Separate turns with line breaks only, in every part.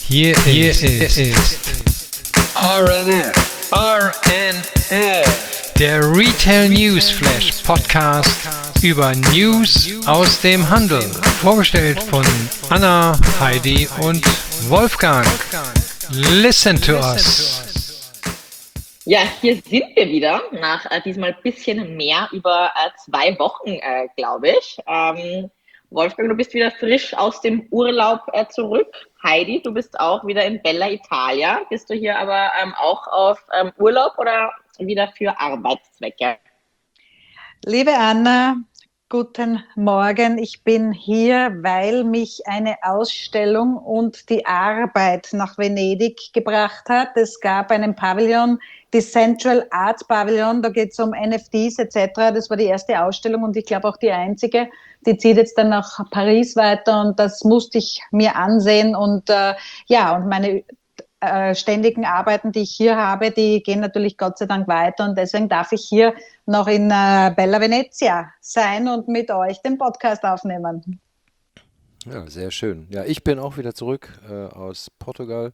Hier ist RNF, der Retail News Flash Podcast über News aus dem Handel. Vorgestellt von Anna, Heidi und Wolfgang. Listen to us.
Ja, hier sind wir wieder nach diesmal ein bisschen mehr über 2 Wochen, glaube ich. Wolfgang, du bist wieder frisch aus dem Urlaub zurück. Heidi, du bist auch wieder in Bella Italia. Bist du hier aber auch auf Urlaub oder wieder für Arbeitszwecke?
Liebe Anna, guten Morgen. Ich bin hier, weil mich eine Ausstellung und die Arbeit nach Venedig gebracht hat. Es gab einen Pavillon, die Central Art Pavillon, da geht es um NFTs etc. Das war die erste Ausstellung und ich glaube auch die einzige. Die zieht jetzt dann nach Paris weiter und das musste ich mir ansehen und und meine ständigen Arbeiten, die ich hier habe, die gehen natürlich Gott sei Dank weiter und deswegen darf ich hier noch in Bella Venezia sein und mit euch den Podcast aufnehmen.
Ja, sehr schön. Ja, ich bin auch wieder zurück aus Portugal.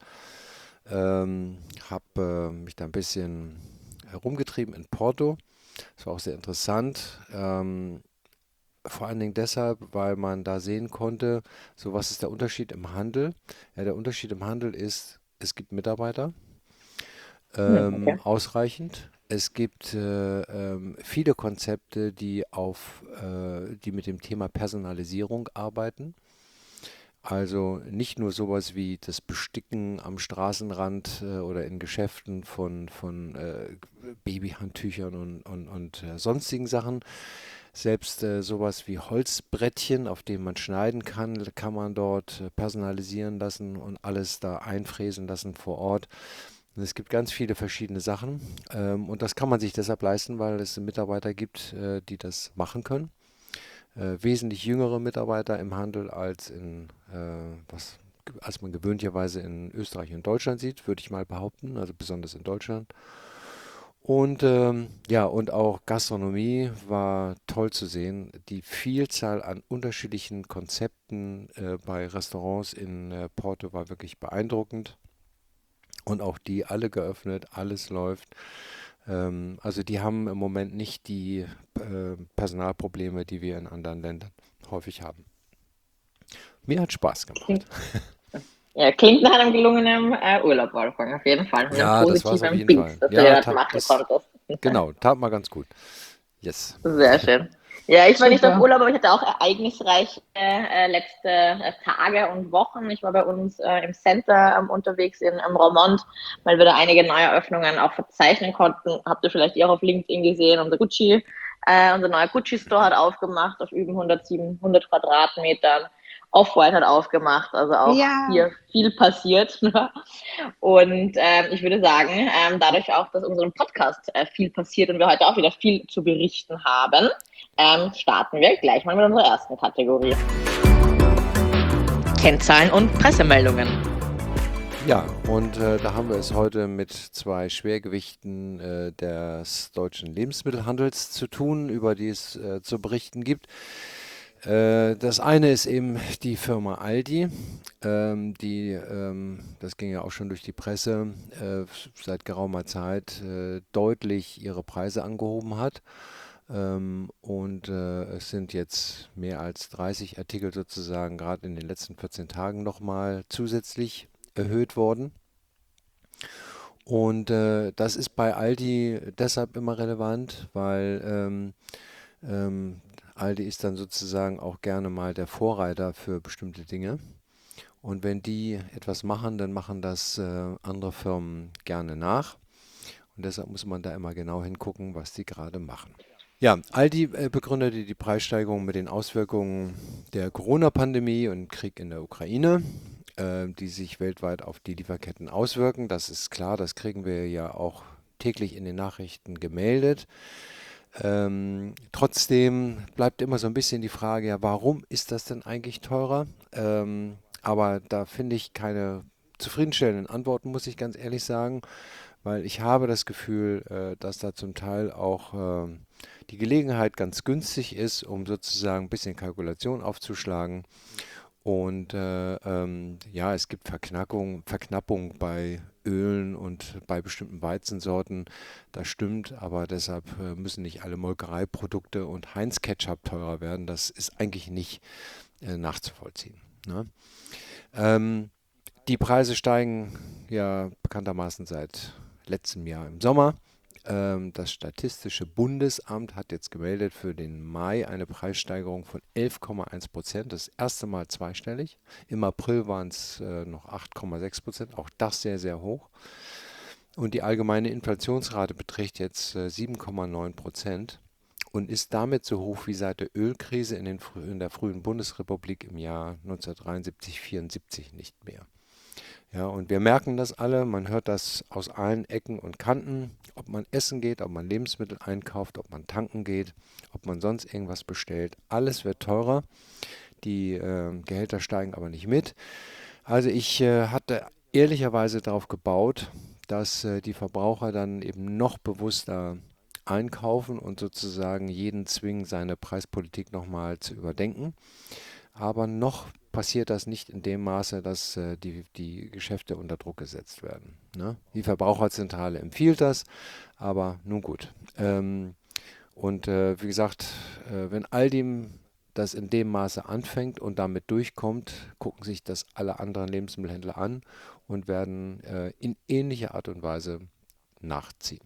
Habe mich da ein bisschen herumgetrieben in Porto. Das war auch sehr interessant. Vor allen Dingen deshalb, weil man da sehen konnte, so was ist der Unterschied im Handel. Ja, der Unterschied im Handel ist, es gibt Mitarbeiter,
Okay.
ausreichend. Es gibt viele Konzepte, die mit dem Thema Personalisierung arbeiten. Also nicht nur sowas wie das Besticken am Straßenrand oder in Geschäften von Babyhandtüchern und sonstigen Sachen. Selbst sowas wie Holzbrettchen, auf denen man schneiden kann man dort personalisieren lassen und alles da einfräsen lassen vor Ort. Und es gibt ganz viele verschiedene Sachen und das kann man sich deshalb leisten, weil es Mitarbeiter gibt, die das machen können. Wesentlich jüngere Mitarbeiter im Handel als man gewöhnlicherweise in Österreich und Deutschland sieht, würde ich mal behaupten, also besonders in Deutschland. Und und auch Gastronomie war toll zu sehen. Die Vielzahl an unterschiedlichen Konzepten bei Restaurants in Porto war wirklich beeindruckend. Und auch die alle geöffnet, alles läuft. Also die haben im Moment nicht die Personalprobleme, die wir in anderen Ländern häufig haben. Mir hat Spaß gemacht.
Klingt, ja, klingt nach einem gelungenen Urlaub, Wolfgang, auf jeden Fall. Mit einem
Ja, das war es auf
positiven
jeden
Bild,
Fall.
dass du
Ja,
dir das machen konntest.
genau, tat mal ganz gut. Yes.
Sehr schön. Ja, ich war nicht auf
Super.
Urlaub, aber ich hatte auch ereignisreiche letzte Tage und Wochen. Ich war bei uns im Center unterwegs in Romont, weil wir da einige neue Öffnungen auch verzeichnen konnten. Habt ihr vielleicht auch auf LinkedIn gesehen, unser neuer Gucci-Store hat aufgemacht auf über 100 Quadratmetern. Off-White hat aufgemacht, also auch
Ja,
hier viel passiert. Und ich würde sagen, dadurch auch, dass unserem Podcast viel passiert und wir heute auch wieder viel zu berichten haben, starten wir gleich mal mit unserer ersten Kategorie. Kennzahlen und Pressemeldungen.
Ja, und da haben wir es heute mit 2 Schwergewichten des deutschen Lebensmittelhandels zu tun, über die es zu berichten gibt. Das eine ist eben die Firma Aldi, das ging ja auch schon durch die Presse, seit geraumer Zeit deutlich ihre Preise angehoben hat. Es sind jetzt mehr als 30 Artikel sozusagen gerade in den letzten 14 Tagen nochmal zusätzlich erhöht worden. Und das ist bei Aldi deshalb immer relevant, weil Aldi ist dann sozusagen auch gerne mal der Vorreiter für bestimmte Dinge. Und wenn die etwas machen, dann machen das andere Firmen gerne nach. Und deshalb muss man da immer genau hingucken, was die gerade machen. Ja, Aldi begründete die Preissteigerung mit den Auswirkungen der Corona-Pandemie und Krieg in der Ukraine, die sich weltweit auf die Lieferketten auswirken. Das ist klar, das kriegen wir ja auch täglich in den Nachrichten gemeldet. Trotzdem bleibt immer so ein bisschen die Frage, ja, warum ist das denn eigentlich teurer? Aber da finde ich keine zufriedenstellenden Antworten, muss ich ganz ehrlich sagen, weil ich habe das Gefühl, dass da zum Teil auch die Gelegenheit ganz günstig ist, um sozusagen ein bisschen Kalkulation aufzuschlagen Und ja, es gibt Verknappung bei Ölen und bei bestimmten Weizensorten. Das stimmt, aber deshalb müssen nicht alle Molkereiprodukte und Heinz Ketchup teurer werden. Das ist eigentlich nicht nachzuvollziehen. Ne? Ähm, Die Preise steigen ja bekanntermaßen seit letztem Jahr im Sommer. Das Statistische Bundesamt hat jetzt gemeldet für den Mai eine Preissteigerung von 11,1%. Das erste Mal zweistellig. Im April waren es noch 8,6%. Auch das sehr, sehr hoch. Und die allgemeine Inflationsrate beträgt jetzt 7,9% und ist damit so hoch wie seit der Ölkrise in der frühen Bundesrepublik im Jahr 1973, 74 nicht mehr. Ja, und wir merken das alle, man hört das aus allen Ecken und Kanten, ob man essen geht, ob man Lebensmittel einkauft, ob man tanken geht, ob man sonst irgendwas bestellt. Alles wird teurer, die Gehälter steigen aber nicht mit. Also ich hatte ehrlicherweise darauf gebaut, dass die Verbraucher dann eben noch bewusster einkaufen und sozusagen jeden zwingen, seine Preispolitik nochmal zu überdenken. Aber noch passiert das nicht in dem Maße, dass die Geschäfte unter Druck gesetzt werden. Ne? Die Verbraucherzentrale empfiehlt das, aber nun gut. Und wie gesagt, wenn Aldi das in dem Maße anfängt und damit durchkommt, gucken sich das alle anderen Lebensmittelhändler an und werden in ähnlicher Art und Weise nachziehen.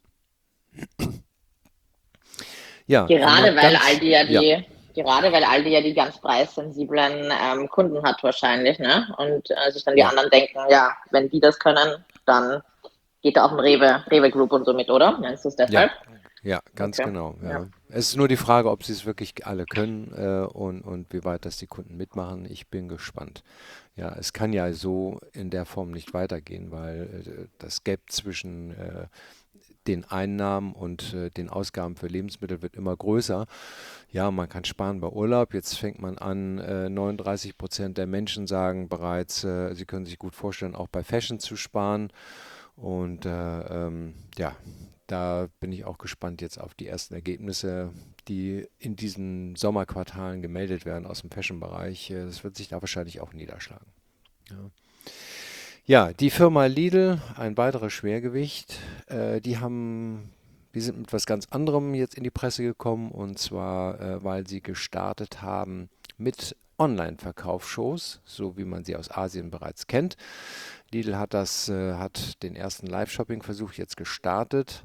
Ja,
Gerade weil
ganz,
Aldi ja
ja,
gerade weil Aldi ja die ganz preissensiblen Kunden hat wahrscheinlich, ne? Und sich dann die
ja.
anderen denken, ja, wenn die das können, dann geht da auch ein Rewe Group und so mit, oder? Meinst du es
Ja,
deshalb?
ja, ganz
Okay.
genau.
Ja.
Ja. Es ist nur die Frage, ob sie es wirklich alle können und wie weit das die Kunden mitmachen. Ich bin gespannt. Ja, es kann ja so in der Form nicht weitergehen, weil das Gap zwischen den Einnahmen und den Ausgaben für Lebensmittel wird immer größer. Ja, man kann sparen bei Urlaub. Jetzt fängt man an, 39% der Menschen sagen bereits, sie können sich gut vorstellen, auch bei Fashion zu sparen. Und ja, da bin ich auch gespannt jetzt auf die ersten Ergebnisse, die in diesen Sommerquartalen gemeldet werden aus dem Fashion-Bereich. Das wird sich da wahrscheinlich auch niederschlagen. Ja. Ja, die Firma Lidl, ein weiteres Schwergewicht, die sind mit was ganz anderem jetzt in die Presse gekommen und zwar, weil sie gestartet haben mit Online-Verkaufsshows, so wie man sie aus Asien bereits kennt. Lidl hat den ersten Live-Shopping-Versuch jetzt gestartet.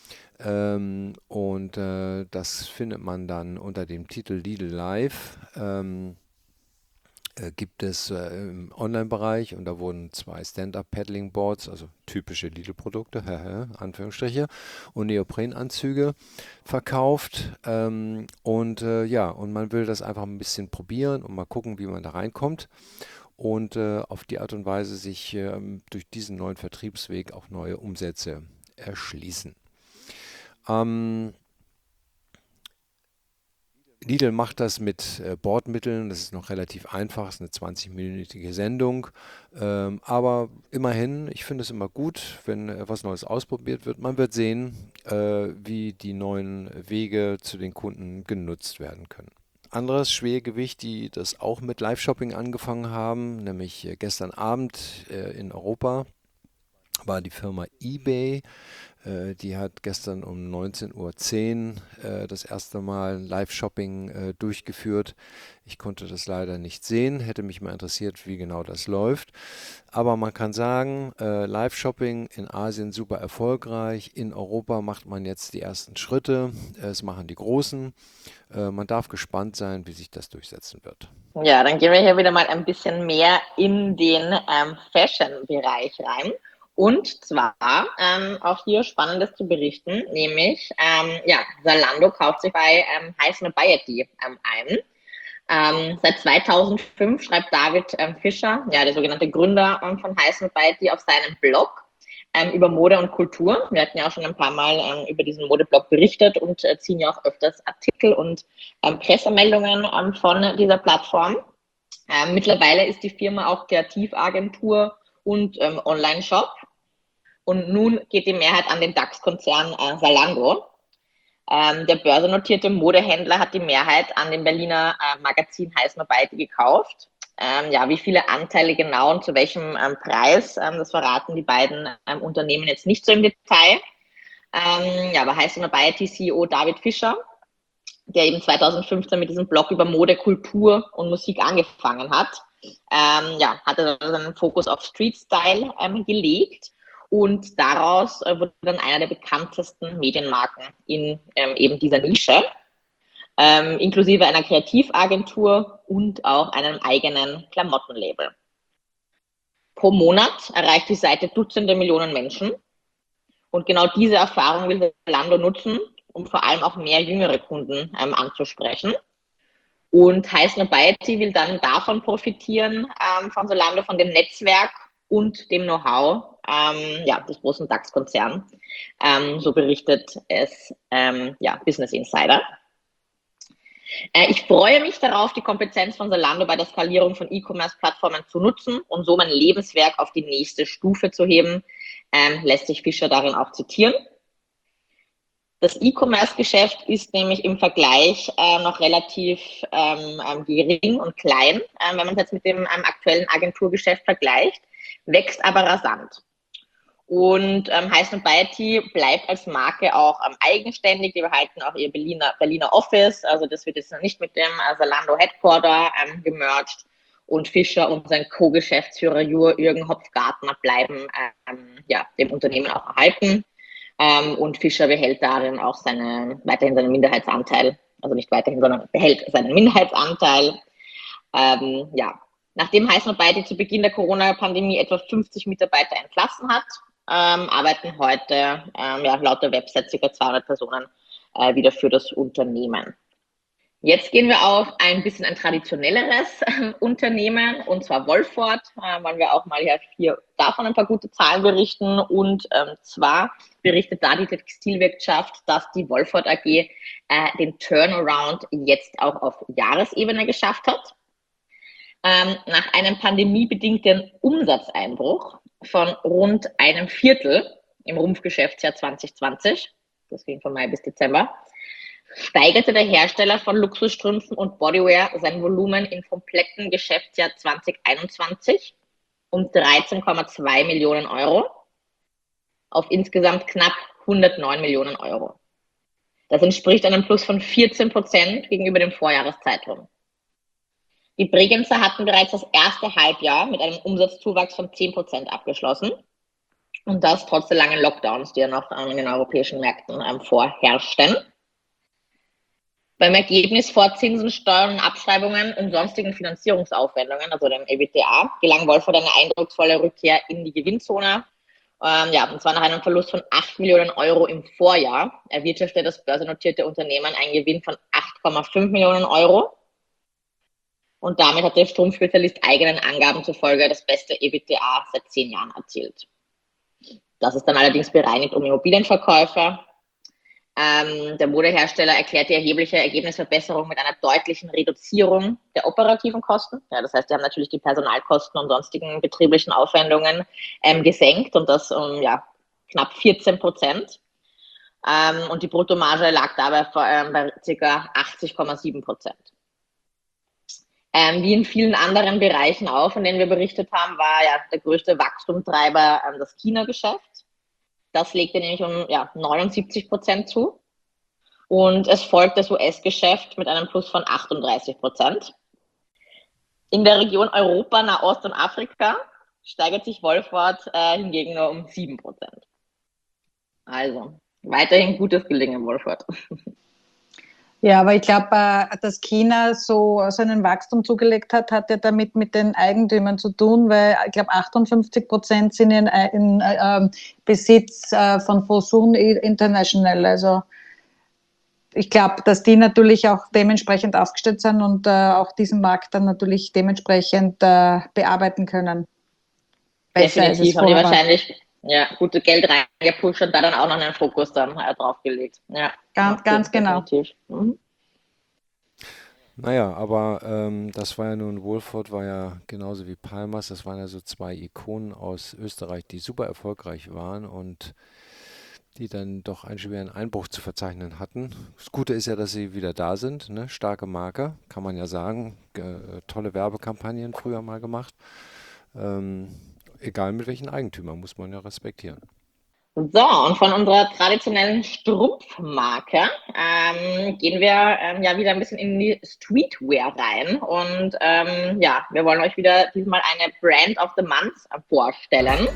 Und das findet man dann unter dem Titel Lidl Live. Gibt es im Online-Bereich und da wurden 2 Stand-Up-Paddling-Boards, also typische Lidl-Produkte, Anführungsstriche, und Neoprenanzüge verkauft. Ja, und man will das einfach ein bisschen probieren und mal gucken, wie man da reinkommt und auf die Art und Weise sich durch diesen neuen Vertriebsweg auch neue Umsätze erschließen. Lidl macht das mit Bordmitteln, das ist noch relativ einfach, es ist eine 20-minütige Sendung, aber immerhin, ich finde es immer gut, wenn etwas Neues ausprobiert wird. Man wird sehen, wie die neuen Wege zu den Kunden genutzt werden können. Anderes Schwergewicht, die das auch mit Live-Shopping angefangen haben, nämlich gestern Abend in Europa, war die Firma eBay. Die hat gestern um 19:10 Uhr das erste Mal Live-Shopping durchgeführt. Ich konnte das leider nicht sehen, hätte mich mal interessiert, wie genau das läuft. Aber man kann sagen, Live-Shopping in Asien super erfolgreich. In Europa macht man jetzt die ersten Schritte. Es machen die Großen. Man darf gespannt sein, wie sich das durchsetzen wird.
Ja, dann gehen wir hier wieder mal ein bisschen mehr in den Fashion-Bereich rein. Und zwar auch hier Spannendes zu berichten, nämlich ja, Zalando kauft sich bei Heise Bayeti ein. Seit 2005 schreibt David Fischer, ja, der sogenannte Gründer von Heise Bayeti, auf seinem Blog über Mode und Kultur. Wir hatten ja auch schon ein paar Mal über diesen Modeblog berichtet und ziehen ja auch öfters Artikel und Pressemeldungen von dieser Plattform. Mittlerweile ist die Firma auch Kreativagentur und Online-Shop. Und nun geht die Mehrheit an den DAX-Konzern Zalando. Der börsennotierte Modehändler hat die Mehrheit an dem Berliner Magazin Heise Bayeti gekauft. Ja, wie viele Anteile genau und zu welchem Preis, das verraten die beiden Unternehmen jetzt nicht so im Detail. Ja, aber heißt Biety-CEO David Fischer, der eben 2015 mit diesem Blog über Mode, Kultur und Musik angefangen hat, ja, hatte seinen Fokus auf Street Style gelegt und daraus wurde dann einer der bekanntesten Medienmarken in eben dieser Nische, inklusive einer Kreativagentur und auch einem eigenen Klamottenlabel. Pro Monat erreicht die Seite Dutzende Millionen Menschen und genau diese Erfahrung will Zalando nutzen, um vor allem auch mehr jüngere Kunden anzusprechen. Und Highsnobiety will dann davon profitieren, von Zalando, von dem Netzwerk und dem Know-how ja, des großen DAX-Konzerns. So berichtet es ja, Business Insider. Ich freue mich darauf, die Kompetenz von Zalando bei der Skalierung von E-Commerce-Plattformen zu nutzen und so mein Lebenswerk auf die nächste Stufe zu heben, lässt sich Fischer darin auch zitieren. Das E-Commerce-Geschäft ist nämlich im Vergleich noch relativ gering und klein, wenn man es jetzt mit dem aktuellen Agenturgeschäft vergleicht, wächst aber rasant. Und Highsnobiety bleibt als Marke auch eigenständig. Die behalten auch ihr Berliner Office. Also das wird jetzt noch nicht mit dem Zalando Headquarter gemerged. Und Fischer und sein Co-Geschäftsführer Jürgen Hopfgartner bleiben ja, dem Unternehmen auch erhalten. Und Fischer behält darin auch weiterhin seinen Minderheitsanteil. Also nicht weiterhin, sondern behält seinen Minderheitsanteil. Ja. Nachdem Highsnobiety zu Beginn der Corona-Pandemie etwa 50 Mitarbeiter entlassen hat, arbeiten heute ja, laut der Website ca. 200 Personen wieder für das Unternehmen. Jetzt gehen wir auf ein bisschen ein traditionelleres Unternehmen, und zwar Wolford. Wollen wir auch mal hier davon ein paar gute Zahlen berichten. Und zwar berichtet da die Textilwirtschaft, dass die Wolford AG den Turnaround jetzt auch auf Jahresebene geschafft hat. Nach einem pandemiebedingten Umsatzeinbruch von rund einem Viertel im Rumpfgeschäftsjahr 2020, das ging von Mai bis Dezember, steigerte der Hersteller von Luxusstrümpfen und Bodywear sein Volumen im kompletten Geschäftsjahr 2021 um 13,2 Millionen Euro auf insgesamt knapp 109 Millionen Euro. Das entspricht einem Plus von 14% gegenüber dem Vorjahreszeitraum. Die Bregenzer hatten bereits das erste Halbjahr mit einem Umsatzzuwachs von 10% abgeschlossen. Und das trotz der langen Lockdowns, die ja noch in den europäischen Märkten vorherrschten. Beim Ergebnis vor Zinsen, Steuern und Abschreibungen und sonstigen Finanzierungsaufwendungen, also dem EBITDA, gelang Wolford eine eindrucksvolle Rückkehr in die Gewinnzone. Ja, und zwar nach einem Verlust von 8 Millionen Euro im Vorjahr erwirtschaftete das börsennotierte Unternehmen einen Gewinn von 8,5 Millionen Euro. Und damit hat der Strumpfspezialist eigenen Angaben zufolge das beste EBITDA seit 10 Jahren erzielt. Das ist dann allerdings bereinigt um Immobilienverkäufe. Der Modehersteller erklärt die erhebliche Ergebnisverbesserung mit einer deutlichen Reduzierung der operativen Kosten. Ja, das heißt, die haben natürlich die Personalkosten und sonstigen betrieblichen Aufwendungen gesenkt, und das um ja, knapp 14%. Und die Bruttomarge lag dabei bei ca. 80,7%. Wie in vielen anderen Bereichen auch, von denen wir berichtet haben, war ja der größte Wachstumstreiber das China-Geschäft. Das legte nämlich um 79% zu. Und es folgt das US-Geschäft mit einem Plus von 38%. In der Region Europa, Nahost und Afrika steigert sich Wolford hingegen nur um 7%. Also weiterhin gutes Gelingen, Wolford.
Ja, aber ich glaube, dass China so einen Wachstum zugelegt hat, hat ja damit mit den Eigentümern zu tun, weil ich glaube 58% sind in Besitz von Fosun International. Also ich glaube, dass die natürlich auch dementsprechend aufgestellt sind und auch diesen Markt dann natürlich dementsprechend bearbeiten können.
Besser definitiv haben die wahrscheinlich gute Geld reingepusht und da dann auch noch einen Fokus dann draufgelegt. Ja,
ganz genau.
Mhm. Naja, aber das war ja nun, Wolford war ja genauso wie Palmas, das waren ja so zwei Ikonen aus Österreich, die super erfolgreich waren, und die dann doch einen schweren Einbruch zu verzeichnen hatten. Das Gute ist ja, dass sie wieder da sind, ne? Starke Marke, kann man ja sagen. Tolle Werbekampagnen früher mal gemacht. Egal mit welchen Eigentümern, muss man ja respektieren.
So, und von unserer traditionellen Strumpfmarke gehen wir ja wieder ein bisschen in die Streetwear rein. Und ja, wir wollen euch wieder diesmal eine Brand of the Month vorstellen.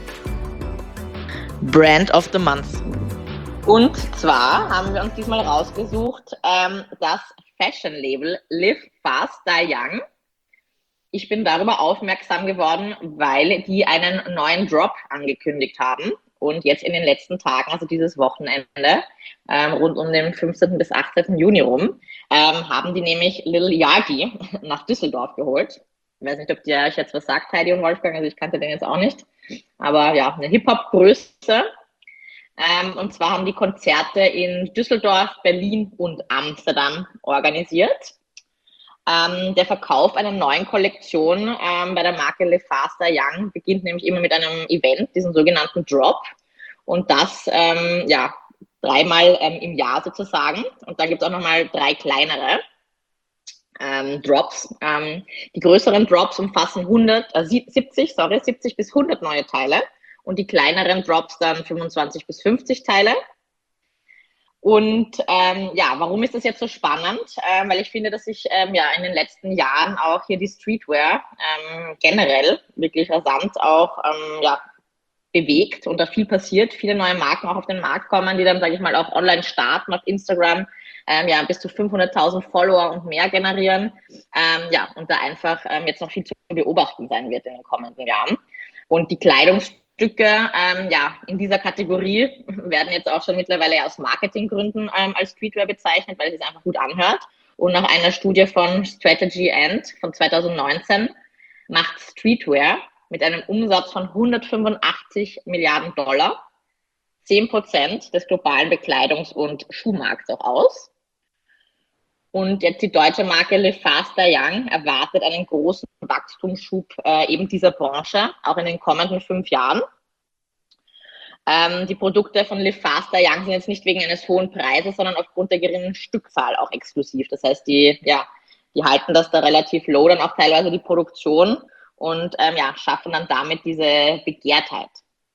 Brand of the Month. Und zwar haben wir uns diesmal rausgesucht das Fashion-Label Live Fast Die Young. Ich bin darüber aufmerksam geworden, weil die einen neuen Drop angekündigt haben. Und jetzt in den letzten Tagen, also dieses Wochenende, rund um den 15. bis 18. Juni rum, haben die nämlich Lil Yachty nach Düsseldorf geholt. Ich weiß nicht, ob die euch jetzt was sagt, Heidi und Wolfgang, also ich kannte den jetzt auch nicht. Aber ja, eine Hip-Hop-Größe. Und zwar haben die Konzerte in Düsseldorf, Berlin und Amsterdam organisiert. Der Verkauf einer neuen Kollektion bei der Marke Le Fast Die Young beginnt nämlich immer mit einem Event, diesen sogenannten Drop. Und das ja 3-mal im Jahr sozusagen. Und dann gibt es auch nochmal 3 kleinere Drops. Die größeren Drops umfassen 70 bis 100 neue Teile. Und die kleineren Drops dann 25 bis 50 Teile. Und ja, warum ist das jetzt so spannend? Weil ich finde, dass sich ja in den letzten Jahren auch hier die Streetwear generell wirklich rasant auch ja, bewegt und da viel passiert. Viele neue Marken auch auf den Markt kommen, die dann, sage ich mal, auch online starten auf Instagram, ja, bis zu 500.000 Follower und mehr generieren. Ja, und da einfach jetzt noch viel zu beobachten sein wird in den kommenden Jahren. Und die Kleidungsstücke ja, in dieser Kategorie werden jetzt auch schon mittlerweile aus Marketinggründen als Streetwear bezeichnet, weil es sich einfach gut anhört. Und nach einer Studie von Strategy End von 2019 macht Streetwear mit einem Umsatz von 185 Milliarden Dollar 10% des globalen Bekleidungs- und Schuhmarkts auch aus. Und jetzt die deutsche Marke Le Fast Die Young erwartet einen großen Wachstumsschub eben dieser Branche, auch in den kommenden 5 Jahren. Die Produkte von Le Fast Die Young sind jetzt nicht wegen eines hohen Preises, sondern aufgrund der geringen Stückzahl auch exklusiv. Das heißt, die halten das da relativ low, dann auch teilweise die Produktion und ja, schaffen dann damit diese Begehrtheit.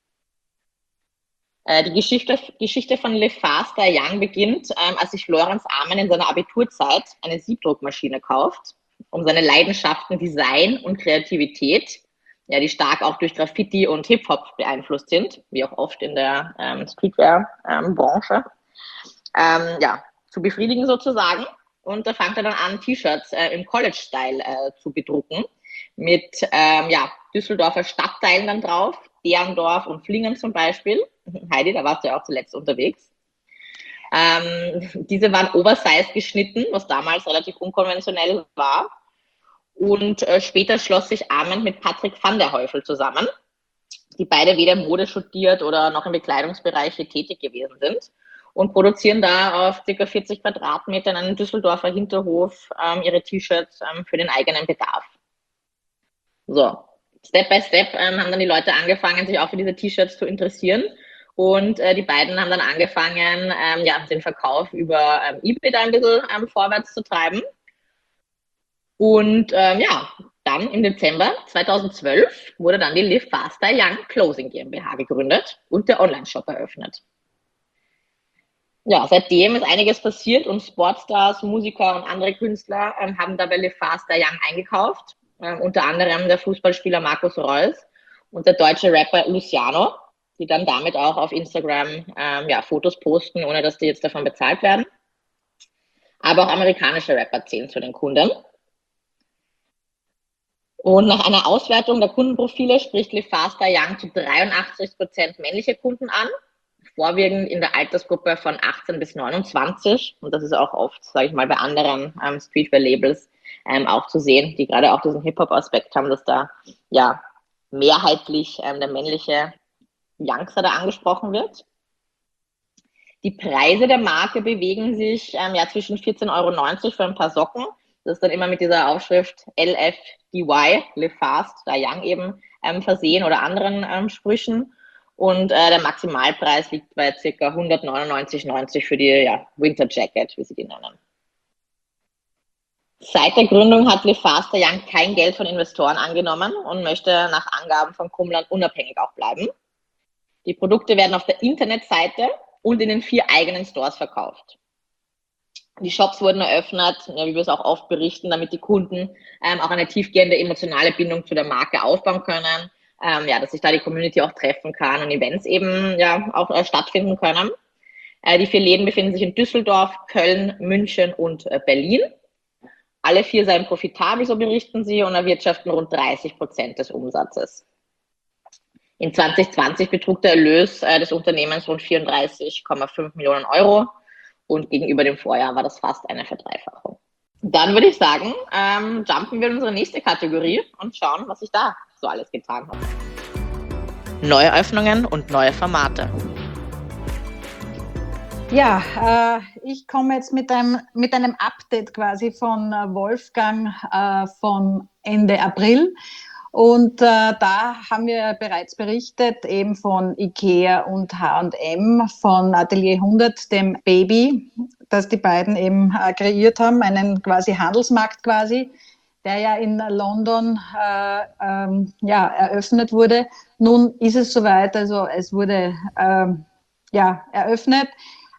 Die Geschichte von Le Fast Die Young beginnt, als sich Lorenz Amen in seiner Abiturzeit eine Siebdruckmaschine kauft, um seine Leidenschaften Design und Kreativität, ja, die stark auch durch Graffiti und Hip-Hop beeinflusst sind, wie auch oft in der Streetwear-Branche, ja, zu befriedigen sozusagen. Und da fängt er dann an, T-Shirts im College-Style zu bedrucken, mit ja, Düsseldorfer Stadtteilen dann drauf, Derndorf und Flingen zum Beispiel. Heidi, da warst du ja auch zuletzt unterwegs. Diese waren oversize geschnitten, was damals relativ unkonventionell war. Und später schloss sich Amen mit Patrick van der Heuvel zusammen, die beide weder Mode studiert oder noch im Bekleidungsbereich tätig gewesen sind und produzieren da auf ca. 40 Quadratmetern in einem Düsseldorfer Hinterhof ihre T-Shirts für den eigenen Bedarf. So, Step by Step haben dann die Leute angefangen, sich auch für diese T-Shirts zu interessieren. Und die beiden haben dann angefangen, ja, den Verkauf über eBay da ein bisschen vorwärts zu treiben. Und ja, dann im Dezember 2012 wurde dann die Live Fast Die Young Clothing GmbH gegründet und der Online-Shop eröffnet. Ja, seitdem ist einiges passiert und Sportstars, Musiker und andere Künstler haben dabei Live Fast Die Young eingekauft. Unter anderem der Fußballspieler Markus Reus und der deutsche Rapper Luciano, die dann damit auch auf Instagram ja, Fotos posten, ohne dass die jetzt davon bezahlt werden. Aber auch amerikanische Rapper zählen zu den Kunden. Und nach einer Auswertung der Kundenprofile spricht Live Fast Die Young zu 83% männliche Kunden an, vorwiegend in der Altersgruppe von 18 bis 29. Und das ist auch oft, sage ich mal, bei anderen Streetwear-Labels auch zu sehen, die gerade auch diesen Hip-Hop-Aspekt haben, dass da ja mehrheitlich der männliche Youngster da angesprochen wird. Die Preise der Marke bewegen sich ja zwischen 14,90 € für ein paar Socken. Das ist dann immer mit dieser Aufschrift LFDY, Live Fast Die Young eben versehen oder anderen Sprüchen. Und der Maximalpreis liegt bei ca. 199,90 für die Winter Jacket, wie sie die nennen. Seit der Gründung hat Le Faster Young kein Geld von Investoren angenommen und möchte nach Angaben von Kumland unabhängig auch bleiben. Die Produkte werden auf der Internetseite und in den 4 eigenen Stores verkauft. Die Shops wurden eröffnet, wie wir es auch oft berichten, damit die Kunden auch eine tiefgehende emotionale Bindung zu der Marke aufbauen können, dass sich da die Community auch treffen kann und Events eben auch stattfinden können. Die 4 Läden befinden sich in Düsseldorf, Köln, München und Berlin. Alle 4 seien profitabel, so berichten sie, und erwirtschaften rund 30% des Umsatzes. In 2020 betrug der Erlös des Unternehmens rund 34,5 Millionen Euro und gegenüber dem Vorjahr war das fast eine Verdreifachung. Dann würde ich sagen, jumpen wir in unsere nächste Kategorie und schauen, was sich da so alles getan hat. Neue Öffnungen und neue Formate.
Ja, ich komme jetzt mit einem Update quasi von Wolfgang von Ende April. Und da haben wir bereits berichtet, eben von IKEA und H&M, von Atelier 100, dem Baby, das die beiden eben kreiert haben, einen quasi Handelsmarkt quasi, der ja in London eröffnet wurde. Nun ist es soweit, also es wurde eröffnet.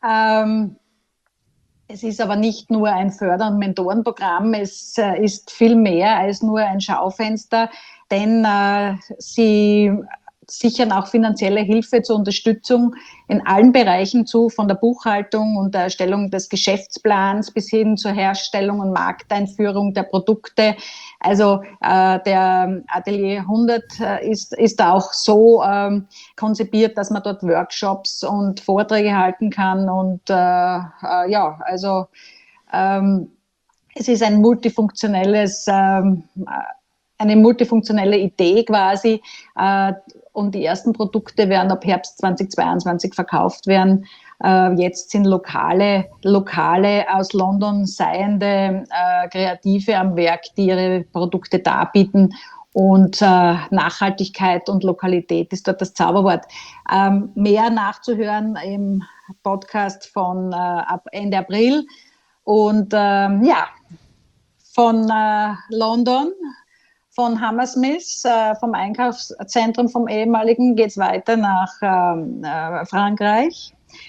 Es ist aber nicht nur ein Förder- und Mentorenprogramm, es ist viel mehr als nur ein Schaufenster, denn sie sichern auch finanzielle Hilfe zur Unterstützung in allen Bereichen zu, von der Buchhaltung und der Erstellung des Geschäftsplans bis hin zur Herstellung und Markteinführung der Produkte. Also der Atelier 100 ist auch so konzipiert, dass man dort Workshops und Vorträge halten kann und es ist ein eine multifunktionelle Idee quasi und die ersten Produkte werden ab Herbst 2022 verkauft werden. Jetzt sind lokale aus London seiende Kreative am Werk, die ihre Produkte darbieten. Und Nachhaltigkeit und Lokalität ist dort das Zauberwort. Mehr nachzuhören im Podcast von ab Ende April. Und von London, von Hammersmith, vom Einkaufszentrum vom ehemaligen, geht es weiter nach Frankreich.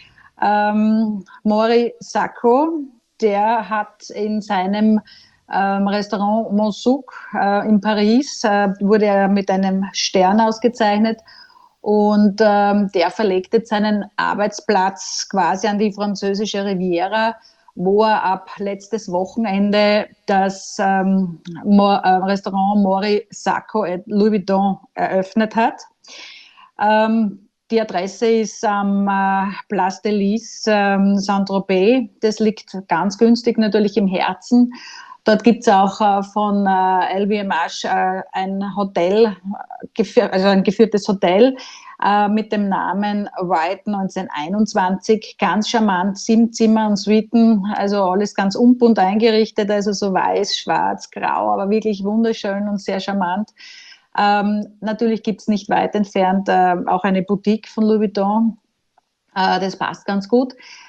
Maury Sacco, der hat in seinem Restaurant Monsouk in Paris, wurde er mit einem Stern ausgezeichnet und der verlegt jetzt seinen Arbeitsplatz quasi an die französische Riviera, wo er ab letztes Wochenende das Restaurant Maury Sacco et Louis Vuitton eröffnet hat. Die Adresse ist am Place de Lys, Saint-Tropez. Das liegt ganz günstig natürlich im Herzen. Dort gibt es auch von LVMH ein Hotel, also ein geführtes Hotel mit dem Namen White 1921. Ganz charmant, 7 Zimmer und Suiten, also alles ganz unbunt eingerichtet, also so weiß, schwarz, grau, aber wirklich wunderschön und sehr charmant. Natürlich gibt es nicht weit entfernt auch eine Boutique von Louis Vuitton. Das passt ganz gut.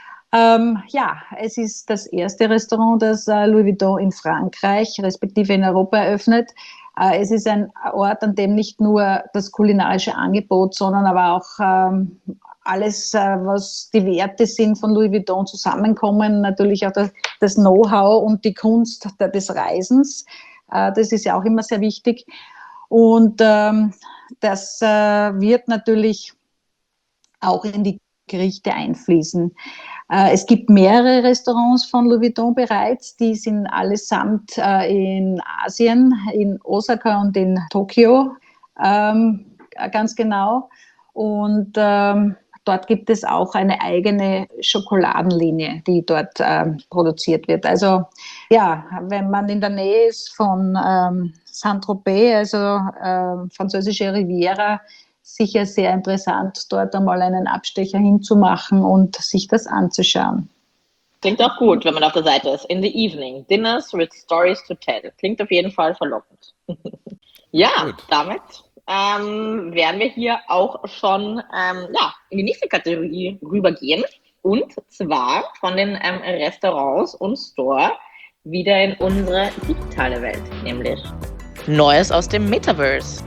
Es ist das erste Restaurant, das Louis Vuitton in Frankreich, respektive in Europa eröffnet. Es ist ein Ort, an dem nicht nur das kulinarische Angebot, sondern aber auch alles, was die Werte sind von Louis Vuitton zusammenkommen. Natürlich auch das Know-how und die Kunst des Reisens. Das ist ja auch immer sehr wichtig. Und das wird natürlich auch in die Gerichte einfließen. Es gibt mehrere Restaurants von Louis Vuitton bereits, die sind allesamt in Asien, in Osaka und in Tokio, ganz genau. Und dort gibt es auch eine eigene Schokoladenlinie, die dort produziert wird. Also ja, wenn man in der Nähe ist von Saint-Tropez, also französische Riviera, sicher sehr interessant, dort einmal einen Abstecher hinzumachen und sich das anzuschauen.
Klingt auch gut, wenn man auf der Seite ist. In the evening, dinners with stories to tell. Klingt auf jeden Fall verlockend. Ja, gut. Damit werden wir hier auch schon in die nächste Kategorie rübergehen. Und zwar von den Restaurants und Store wieder in unsere digitale Welt, nämlich Neues aus dem Metaverse.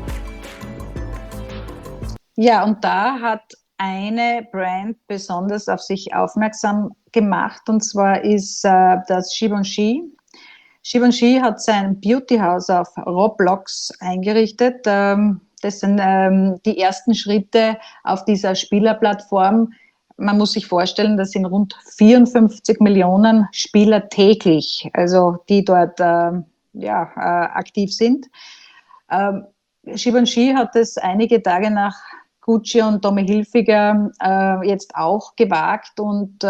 Ja, und da hat eine Brand besonders auf sich aufmerksam gemacht, und zwar ist das Givenchy. Givenchy hat sein Beautyhaus auf Roblox eingerichtet. Das sind die ersten Schritte auf dieser Spielerplattform. Man muss sich vorstellen, das sind rund 54 Millionen Spieler täglich, also die dort aktiv sind. Givenchy hat es einige Tage nach Gucci und Tommy Hilfiger jetzt auch gewagt und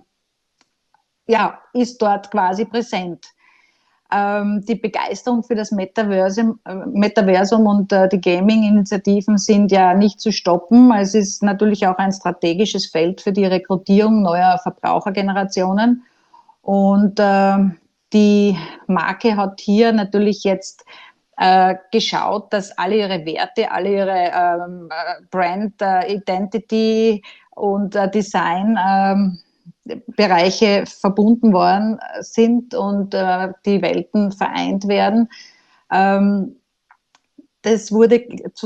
ist dort quasi präsent. Die Begeisterung für das Metaversum und die Gaming-Initiativen sind ja nicht zu stoppen. Es ist natürlich auch ein strategisches Feld für die Rekrutierung neuer Verbrauchergenerationen. Und die Marke hat hier natürlich jetzt geschaut, dass alle ihre Werte, alle ihre Brand Identity und Design Bereiche verbunden worden sind und die Welten vereint werden. Das wurde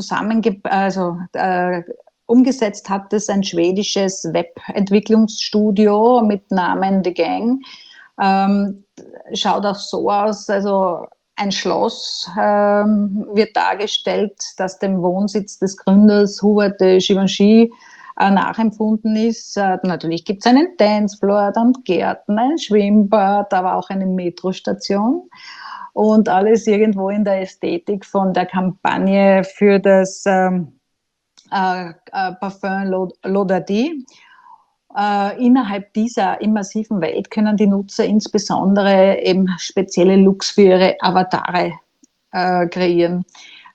umgesetzt hat es ein schwedisches Webentwicklungsstudio mit Namen The Gang. Schaut auch so aus, also ein Schloss wird dargestellt, das dem Wohnsitz des Gründers Hubert de Givenchy nachempfunden ist. Natürlich gibt es einen Dancefloor, dann Gärten, ein Schwimmbad, aber auch eine Metrostation und alles irgendwo in der Ästhetik von der Kampagne für das Parfum L'Eau d'Adi. Innerhalb dieser immersiven Welt können die Nutzer insbesondere eben spezielle Looks für ihre Avatare kreieren.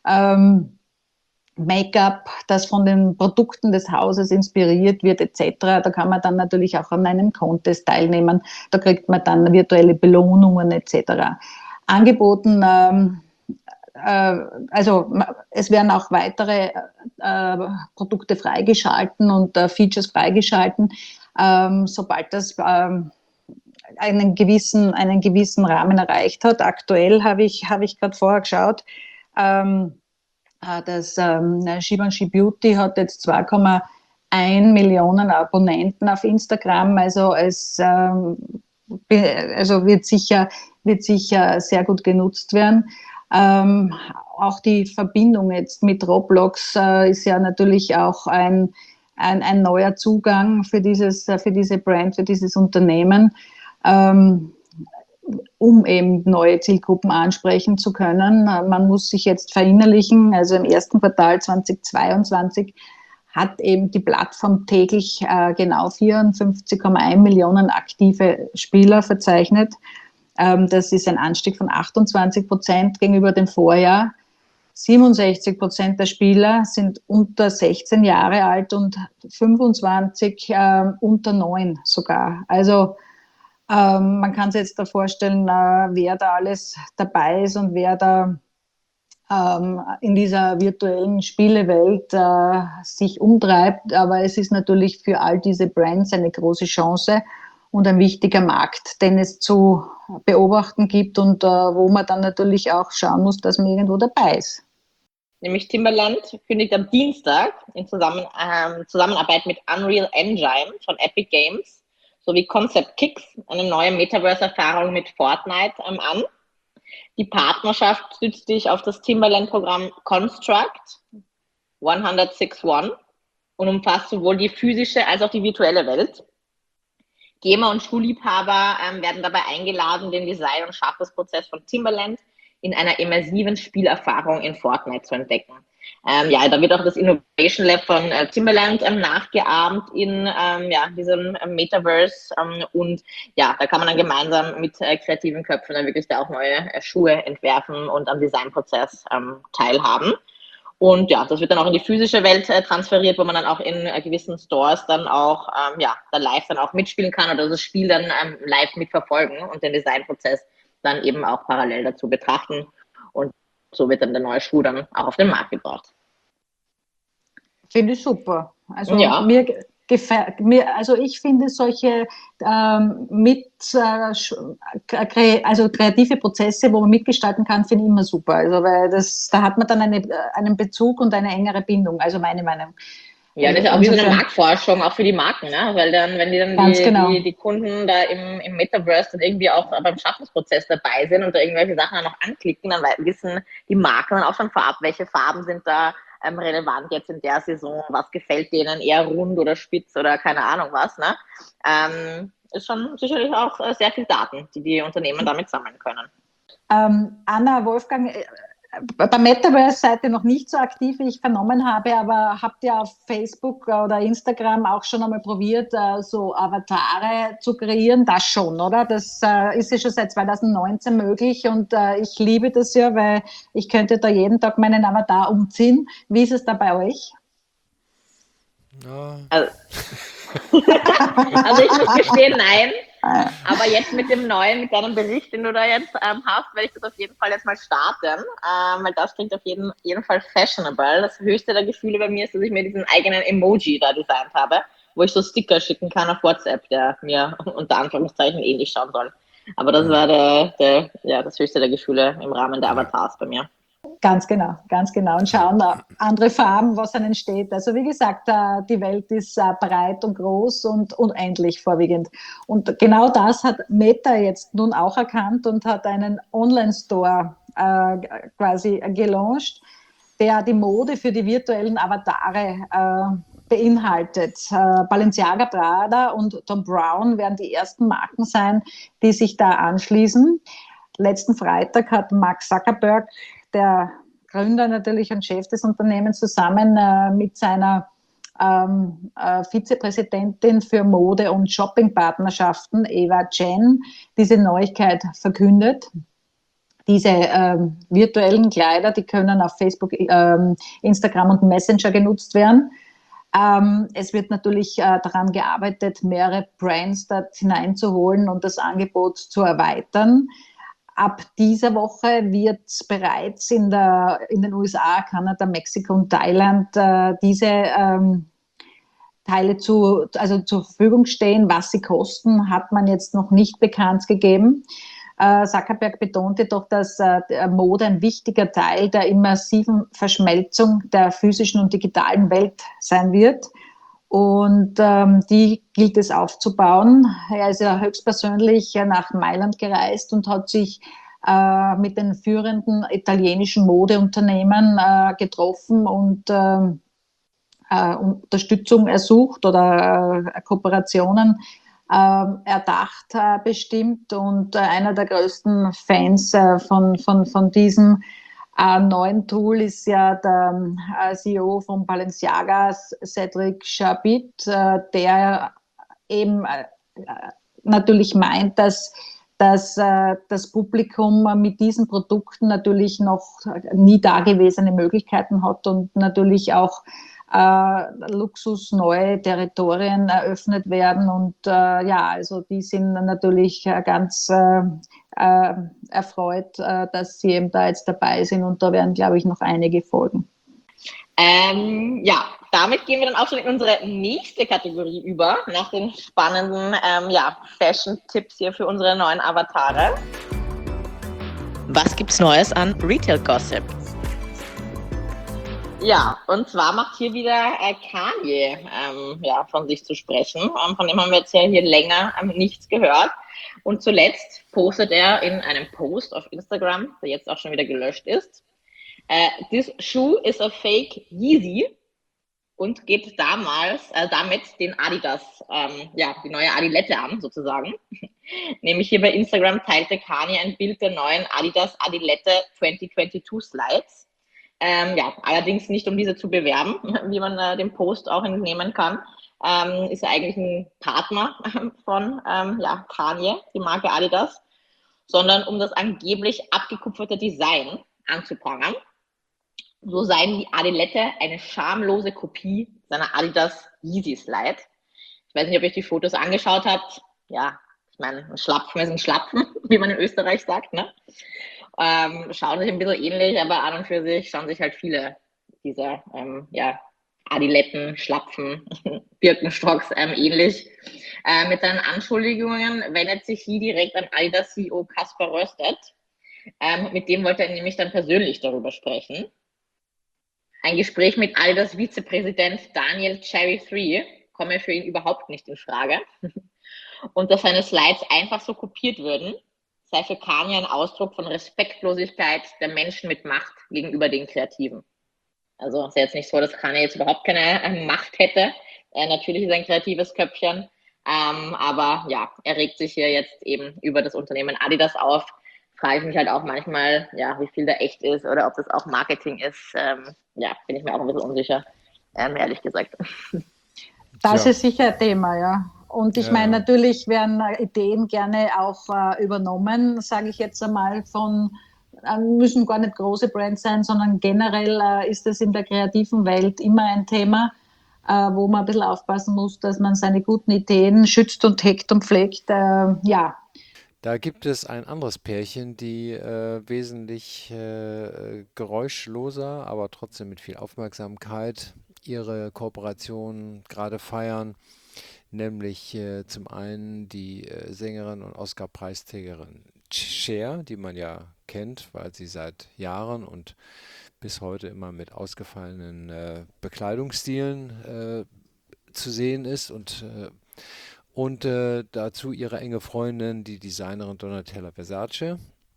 Make-up, das von den Produkten des Hauses inspiriert wird, etc. Da kann man dann natürlich auch an einem Contest teilnehmen. Da kriegt man dann virtuelle Belohnungen, etc. Angeboten, es werden auch weitere Produkte freigeschalten und Features freigeschalten, sobald das einen gewissen Rahmen erreicht hat. Aktuell habe ich gerade vorher geschaut, das Givenchy Beauty hat jetzt 2,1 Millionen Abonnenten auf Instagram, also es wird sicher sehr gut genutzt werden. Auch die Verbindung jetzt mit Roblox ist ja natürlich auch ein neuer Zugang für diese Brand, für dieses Unternehmen, um eben neue Zielgruppen ansprechen zu können. Man muss sich jetzt verinnerlichen, also im ersten Quartal 2022 hat eben die Plattform täglich genau 54,1 Millionen aktive Spieler verzeichnet. Das ist ein Anstieg von 28% gegenüber dem Vorjahr. 67% der Spieler sind unter 16 Jahre alt und 25 unter 9 sogar. Also man kann sich jetzt da vorstellen, wer da alles dabei ist und wer da in dieser virtuellen Spielewelt sich umtreibt. Aber es ist natürlich für all diese Brands eine große Chance und ein wichtiger Markt, den es zu beobachten gibt und wo man dann natürlich auch schauen muss, dass man irgendwo dabei ist.
Nämlich Timbaland kündigt am Dienstag in Zusammenarbeit mit Unreal Engine von Epic Games sowie Concept Kicks eine neue Metaverse-Erfahrung mit Fortnite an. Die Partnerschaft stützt sich auf das Timbaland-Programm Construct 161 und umfasst sowohl die physische als auch die virtuelle Welt. Gamer und Schulliebhaber werden dabei eingeladen, den Design- und Schaffensprozess von Timbaland in einer immersiven Spielerfahrung in Fortnite zu entdecken. Da wird auch das Innovation Lab von Timbaland nachgeahmt in diesem Metaverse und ja, da kann man dann gemeinsam mit kreativen Köpfen dann wirklich da auch neue Schuhe entwerfen und am Designprozess teilhaben. Und ja, das wird dann auch in die physische Welt transferiert, wo man dann auch in gewissen Stores dann auch da live dann auch mitspielen kann oder das Spiel dann live mitverfolgen und den Designprozess dann eben auch parallel dazu betrachten. Und so wird dann der neue Schuh dann auch auf den Markt gebracht.
Finde ich super. Also
Ja,
mir gefällt mir, also ich finde solche also kreative Prozesse, wo man mitgestalten kann, finde ich immer super. Also weil da hat man dann einen Bezug und eine engere Bindung. Also meine Meinung.
ja, das
Also
ist ja auch wie so eine
insofern
Marktforschung, auch für die Marken, ne? Weil dann, wenn die dann
ganz
die
genau.
Kunden da im Metaverse dann irgendwie auch beim Schaffensprozess dabei sind und da irgendwelche Sachen dann noch anklicken, dann wissen die Marken dann auch schon vorab, welche Farben sind da relevant jetzt in der Saison, was gefällt denen, eher rund oder spitz oder keine Ahnung was, ne? Ist schon sicherlich auch sehr viel Daten, die Unternehmen damit sammeln können.
Anna, Wolfgang, bei Metaverse seid ihr noch nicht so aktiv, wie ich vernommen habe, aber habt ihr auf Facebook oder Instagram auch schon einmal probiert, so Avatare zu kreieren? Das schon, oder? Das ist ja schon seit 2019 möglich und ich liebe das ja, weil ich könnte da jeden Tag meinen Avatar umziehen. Wie ist es da bei euch?
Ja.
Also, also ich muss gestehen, nein. Aber jetzt mit dem neuen, mit deinem Bericht, den du da jetzt hast, werde ich das auf jeden Fall jetzt mal starten, weil das klingt auf jeden Fall fashionable. Das höchste der Gefühle bei mir ist, dass ich mir diesen eigenen Emoji da designt habe, wo ich so Sticker schicken kann auf WhatsApp, der mir unter Anführungszeichen ähnlich schauen soll. Aber das war das höchste der Gefühle im Rahmen der
Ja.
Avatars bei mir.
Ganz genau, ganz genau. Und schauen andere Farben, was einem steht. Also wie gesagt, die Welt ist breit und groß und unendlich vorwiegend. Und genau das hat Meta jetzt nun auch erkannt und hat einen Online-Store quasi gelauncht, der die Mode für die virtuellen Avatare beinhaltet. Balenciaga, Prada und Tom Brown werden die ersten Marken sein, die sich da anschließen. Letzten Freitag hat Mark Zuckerberg, der Gründer natürlich und Chef des Unternehmens, zusammen mit seiner Vizepräsidentin für Mode- und Shoppingpartnerschaften, Eva Chen, diese Neuigkeit verkündet. Diese virtuellen Kleider, die können auf Facebook, Instagram und Messenger genutzt werden. Es wird natürlich daran gearbeitet, mehrere Brands dort hineinzuholen und das Angebot zu erweitern. Ab dieser Woche wird bereits in den USA, Kanada, Mexiko und Thailand diese Teile zur Verfügung stehen. Was sie kosten, hat man jetzt noch nicht bekannt gegeben. Zuckerberg betonte doch, dass Mode ein wichtiger Teil der immersiven Verschmelzung der physischen und digitalen Welt sein wird. Und die gilt es aufzubauen. Er ist ja höchstpersönlich nach Mailand gereist und hat sich mit den führenden italienischen Modeunternehmen getroffen und Unterstützung ersucht oder Kooperationen erdacht bestimmt. Und einer der größten Fans von diesem neuen Tool ist ja der CEO von Balenciaga, Cedric Charbit, der eben natürlich meint, dass das Publikum mit diesen Produkten natürlich noch nie dagewesene Möglichkeiten hat und natürlich auch Luxus neue Territorien eröffnet werden. Und also die sind natürlich ganz erfreut, dass sie eben da jetzt dabei sind. Und da werden, glaube ich, noch einige folgen.
Damit gehen wir dann auch schon in unsere nächste Kategorie über, nach den spannenden Fashion-Tipps hier für unsere neuen Avatare. Was gibt's Neues an Retail-Gossip? Ja, und zwar macht hier wieder Kanye von sich zu sprechen. Von dem haben wir jetzt ja hier länger nichts gehört. Und zuletzt postet er in einem Post auf Instagram, der jetzt auch schon wieder gelöscht ist, this shoe is a fake Yeezy, und geht damit den Adidas, die neue Adilette an, sozusagen. Nämlich hier bei Instagram teilte Kanye ein Bild der neuen Adidas Adilette 2022 Slides. Allerdings nicht, um diese zu bewerben, wie man dem Post auch entnehmen kann. Ist ja eigentlich ein Partner von Kanye, die Marke Adidas, sondern um das angeblich abgekupferte Design anzuprangern. So sei die Adilette eine schamlose Kopie seiner Adidas Yeezy Slide. Ich weiß nicht, ob ihr euch die Fotos angeschaut habt. Ja, ich meine, ein Schlapfen ist ein Schlapfen, wie man in Österreich sagt, ne? Schauen sich ein bisschen ähnlich, aber an und für sich schauen sich halt viele dieser Adiletten, Schlapfen, Birkenstocks ähnlich. Mit seinen Anschuldigungen wendet sich Xi direkt an Adidas-CEO Kasper Röstad. Mit dem wollte er nämlich dann persönlich darüber sprechen. Ein Gespräch mit Adidas-Vizepräsident Daniel Cherry 3 komme für ihn überhaupt nicht in Frage. Und dass seine Slides einfach so kopiert würden, sei für Kanye ein Ausdruck von Respektlosigkeit der Menschen mit Macht gegenüber den Kreativen. Also es ist jetzt nicht so, dass Kanye jetzt überhaupt keine Macht hätte. Natürlich ist er ein kreatives Köpfchen, aber ja, er regt sich hier jetzt eben über das Unternehmen Adidas auf. Frage ich mich halt auch manchmal, ja, wie viel da echt ist oder ob das auch Marketing ist. Ja, bin ich mir auch ein bisschen unsicher, ehrlich gesagt.
Das ist sicher ein Thema, ja. Und ich meine, natürlich werden Ideen gerne auch übernommen, sage ich jetzt einmal, müssen gar nicht große Brands sein, sondern generell ist es in der kreativen Welt immer ein Thema, wo man ein bisschen aufpassen muss, dass man seine guten Ideen schützt und hegt und pflegt. Ja.
Da gibt es ein anderes Pärchen, die wesentlich geräuschloser, aber trotzdem mit viel Aufmerksamkeit ihre Kooperation gerade feiern. Nämlich zum einen die Sängerin und Oscar-Preisträgerin Cher, die man ja kennt, weil sie seit Jahren und bis heute immer mit ausgefallenen Bekleidungsstilen zu sehen ist und dazu ihre enge Freundin, die Designerin Donatella Versace.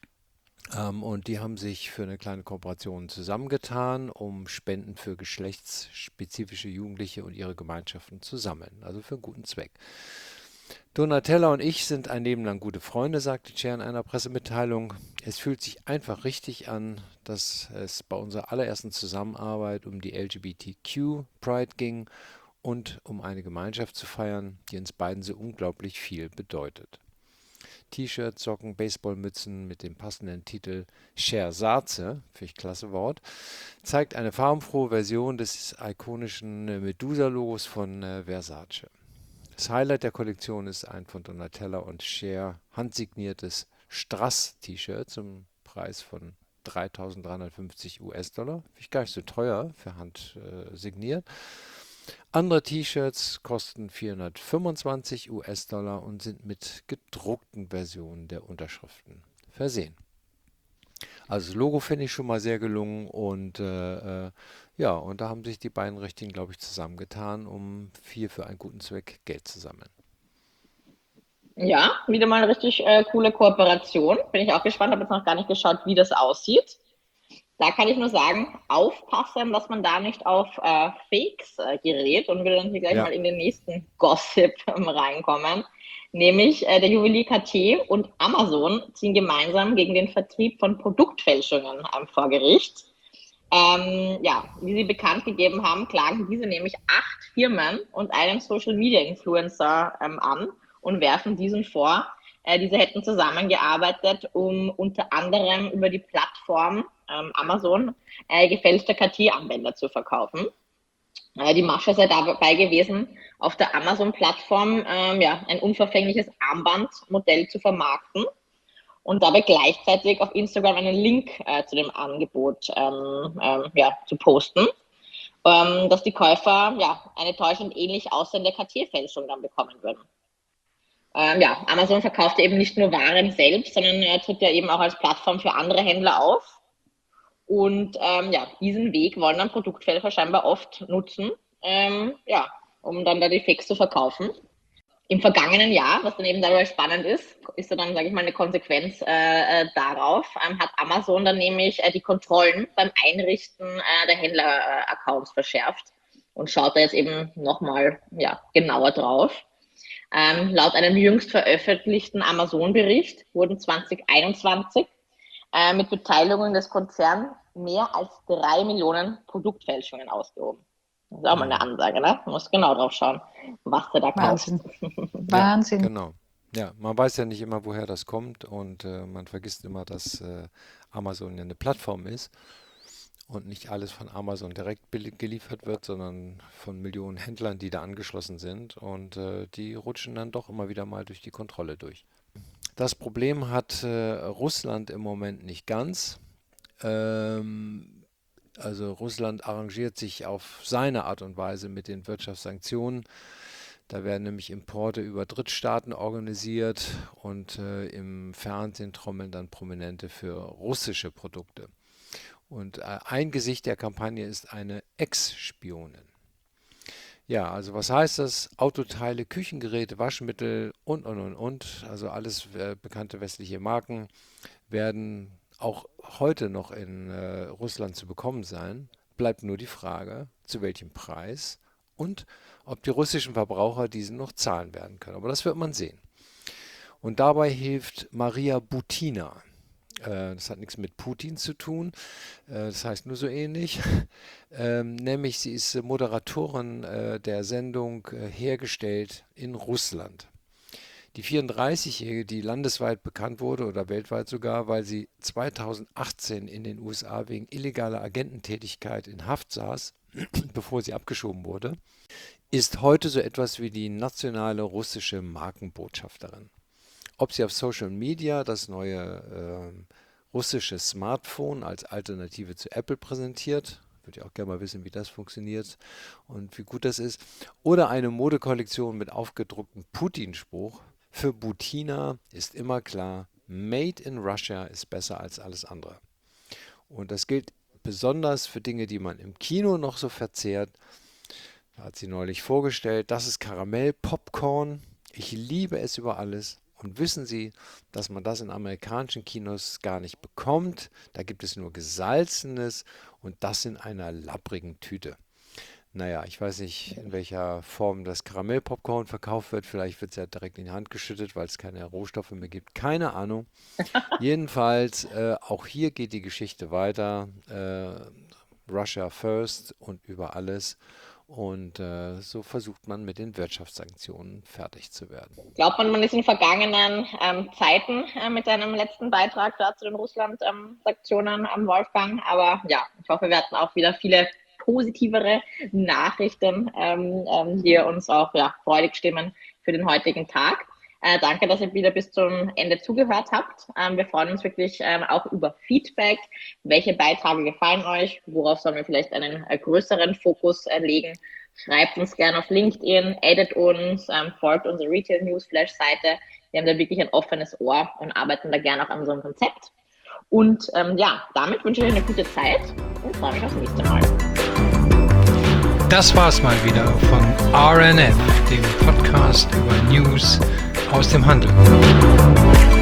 Und die haben sich für eine kleine Kooperation zusammengetan, um Spenden für geschlechtsspezifische Jugendliche und ihre Gemeinschaften zu sammeln, also für einen guten Zweck. Donatella und ich sind ein Leben lang gute Freunde, sagte Cher in einer Pressemitteilung. Es fühlt sich einfach richtig an, dass es bei unserer allerersten Zusammenarbeit um die LGBTQ-Pride ging und um eine Gemeinschaft zu feiern, die uns beiden so unglaublich viel bedeutet. T-Shirts, Socken, Baseballmützen mit dem passenden Titel Scherzarze, finde ich klasse Wort, zeigt eine farbenfrohe Version des ikonischen Medusa-Logos von Versace. Das Highlight der Kollektion ist ein von Donatella und Cher handsigniertes Strass-T-Shirt zum Preis von 3.350 US-Dollar. Finde ich gar nicht so teuer für Hand signiert. Andere T-Shirts kosten 425 US-Dollar und sind mit gedruckten Versionen der Unterschriften versehen. Also das Logo finde ich schon mal sehr gelungen und ja, und da haben sich die beiden Richtigen, glaube ich, zusammengetan, um für einen guten Zweck Geld zu sammeln.
Ja, wieder mal eine richtig coole Kooperation. Bin ich auch gespannt, habe jetzt noch gar nicht geschaut, wie das aussieht. Da kann ich nur sagen, aufpassen, dass man da nicht auf Fakes gerät und wir dann hier gleich mal in den nächsten Gossip reinkommen. Nämlich der Juwelier Cartier und Amazon ziehen gemeinsam gegen den Vertrieb von Produktfälschungen vor Gericht. Ja, wie sie bekannt gegeben haben, klagen diese nämlich 8 Firmen und einen Social-Media-Influencer an und werfen diesen vor, diese hätten zusammengearbeitet, um unter anderem über die Plattform Amazon gefälschte Cartier-Armbänder zu verkaufen. Die Masche sei dabei gewesen, auf der Amazon-Plattform ja, ein unverfängliches Armbandmodell zu vermarkten und dabei gleichzeitig auf Instagram einen Link zu dem Angebot ja, zu posten, dass die Käufer ja, eine täuschend ähnlich aussehende Cartier-Fälschung dann bekommen würden. Ja, Amazon verkauft eben nicht nur Waren selbst, sondern tritt ja eben auch als Plattform für andere Händler auf. Und ja, diesen Weg wollen dann Produktfälscher scheinbar oft nutzen, ja, um dann da die Fakes zu verkaufen. Im vergangenen Jahr, was dann eben dabei spannend ist dann, sage ich mal, eine Konsequenz darauf, hat Amazon dann nämlich die Kontrollen beim Einrichten der Händler-Accounts verschärft und schaut da jetzt eben nochmal ja, genauer drauf. Laut einem jüngst veröffentlichten Amazon-Bericht wurden 2021 mit Beteiligung des Konzerns mehr als 3 Millionen Produktfälschungen ausgehoben. Das ist auch mal eine Ansage, ne? Man muss genau drauf schauen, was du da kaufst.
Wahnsinn.
Ja, genau. Ja, man weiß ja nicht immer, woher das kommt und man vergisst immer, dass Amazon ja eine Plattform ist und nicht alles von Amazon direkt geliefert wird, sondern von Millionen Händlern, die da angeschlossen sind und die rutschen dann doch immer wieder mal durch die Kontrolle durch. Das Problem hat Russland im Moment nicht ganz. Also Russland arrangiert sich auf seine Art und Weise mit den Wirtschaftssanktionen. Da werden nämlich Importe über Drittstaaten organisiert und im Fernsehen trommeln dann Prominente für russische Produkte. Und ein Gesicht der Kampagne ist eine Ex-Spionin. Ja, also was heißt das? Autoteile, Küchengeräte, Waschmittel und. Also alles bekannte westliche Marken werden auch heute noch in Russland zu bekommen sein. Bleibt nur die Frage, zu welchem Preis und ob die russischen Verbraucher diesen noch zahlen werden können. Aber das wird man sehen. Und dabei hilft Maria Butina. Das hat nichts mit Putin zu tun, das heißt nur so ähnlich. Nämlich sie ist Moderatorin der Sendung Hergestellt in Russland. Die 34-Jährige, die landesweit bekannt wurde oder weltweit sogar, weil sie 2018 in den USA wegen illegaler Agententätigkeit in Haft saß, bevor sie abgeschoben wurde, ist heute so etwas wie die nationale russische Markenbotschafterin. Ob sie auf Social Media das neue russische Smartphone als Alternative zu Apple präsentiert, würde ich auch gerne mal wissen, wie das funktioniert und wie gut das ist, oder eine Modekollektion mit aufgedrucktem Putin-Spruch, für Butina ist immer klar, Made in Russia ist besser als alles andere. Und das gilt besonders für Dinge, die man im Kino noch so verzehrt. Da hat sie neulich vorgestellt, das ist Karamell-Popcorn. Ich liebe es über alles. Und wissen Sie, dass man das in amerikanischen Kinos gar nicht bekommt? Da gibt es nur gesalzenes und das in einer lapprigen Tüte. Naja, ich weiß nicht, in welcher Form das Karamell-Popcorn verkauft wird. Vielleicht wird es ja direkt in die Hand geschüttet, weil es keine Rohstoffe mehr gibt. Keine Ahnung. Jedenfalls, auch hier geht die Geschichte weiter. Russia first und über alles. Und so versucht man mit den Wirtschaftssanktionen fertig zu werden.
Glaubt man ist in vergangenen Zeiten mit deinem letzten Beitrag da zu den Russland-Sanktionen am Wolfgang. Aber ja, ich hoffe, wir hatten auch wieder viele positivere Nachrichten, die uns auch freudig stimmen für den heutigen Tag. Danke, dass ihr wieder bis zum Ende zugehört habt. Wir freuen uns wirklich auch über Feedback. Welche Beiträge gefallen euch? Worauf sollen wir vielleicht einen größeren Fokus legen? Schreibt uns gerne auf LinkedIn, addet uns, folgt unserer Retail Newsflash Seite. Wir haben da wirklich ein offenes Ohr und arbeiten da gerne auch an so einem Konzept. Und damit wünsche ich euch eine gute Zeit und freue mich aufs nächste Mal.
Das war's mal wieder von RNF, dem Podcast über News aus dem Handel.